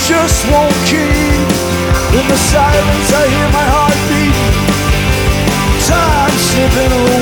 just won't keep. In the silence I hear my heart beat. Time slipping away.